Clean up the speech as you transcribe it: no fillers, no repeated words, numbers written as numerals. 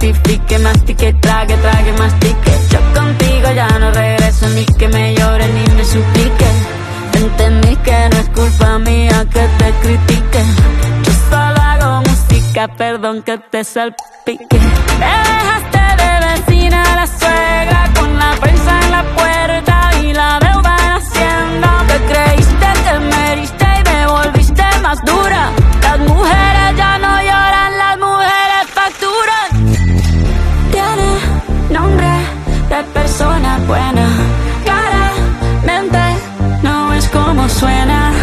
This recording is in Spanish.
justifique, mastique, trague, mastique. Yo contigo ya no regreso, ni que me llore ni me suplique. Entendí que no es culpa mía que te critique. Yo solo hago música, perdón que te salpique. Me dejaste de vecina a la suegra, con la prensa en la puerta y la deuda en Hacienda. Te creíste que me heriste y me volviste más dura. Las mujeres ya no lloran, las mujeres facturan. Tiene nombre de persona buena, claramente no es como suena.